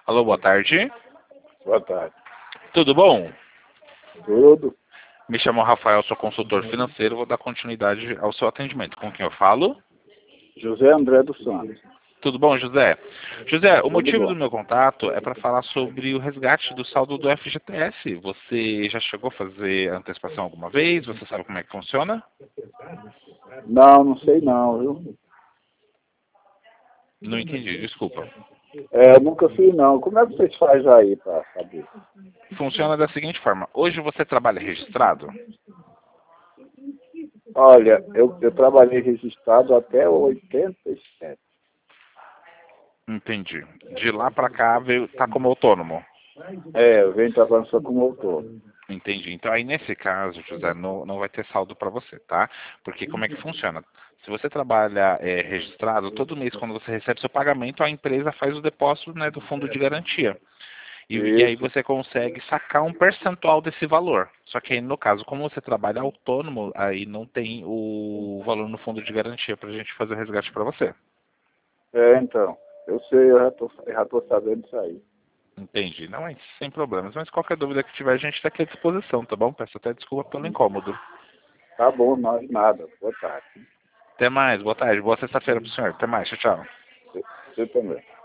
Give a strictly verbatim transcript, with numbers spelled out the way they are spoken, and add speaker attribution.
Speaker 1: Alô, boa tarde.
Speaker 2: Boa tarde.
Speaker 1: Tudo bom?
Speaker 2: Tudo.
Speaker 1: Me chamo Rafael, sou consultor financeiro. Vou dar continuidade ao seu atendimento. Com quem eu falo?
Speaker 2: José André dos Santos.
Speaker 1: Tudo bom, José? José, o
Speaker 2: Tudo
Speaker 1: motivo
Speaker 2: bom.
Speaker 1: do meu contato é para falar sobre o resgate do saldo do F G T S. Você já chegou a fazer antecipação alguma vez? Você sabe como é que funciona?
Speaker 2: Não, não sei não, viu?
Speaker 1: Não entendi, desculpa.
Speaker 2: É, eu nunca fiz não. Como é que vocês fazem aí para saber?
Speaker 1: Funciona da seguinte forma. Hoje você trabalha registrado?
Speaker 2: Olha, eu, eu trabalhei registrado até oitenta e sete.
Speaker 1: Entendi. De lá para cá veio, tá como autônomo.
Speaker 2: É, eu venho trabalhando só como autor.
Speaker 1: Entendi. Então aí nesse caso, José, não, não vai ter saldo para você, tá? Porque como é que funciona? Se você trabalha é, registrado, todo mês quando você recebe seu pagamento, a empresa faz o depósito, né, do fundo de garantia. E, e aí
Speaker 2: Isso.
Speaker 1: você consegue sacar um percentual desse valor. Só que aí, no caso, como você trabalha autônomo, aí não tem o valor no fundo de garantia para a gente fazer o resgate para você.
Speaker 2: É, então. Eu sei, eu já tô, já tô sabendo disso aí.
Speaker 1: Entendi. Não, é sem problemas. Mas qualquer dúvida que tiver, a gente está aqui à disposição, tá bom? Peço até desculpa pelo incômodo.
Speaker 2: Tá bom, nós nada. Boa tarde.
Speaker 1: Até mais. Boa tarde. Boa sexta-feira pro senhor. Até mais. Tchau, tchau.
Speaker 2: Você, você também.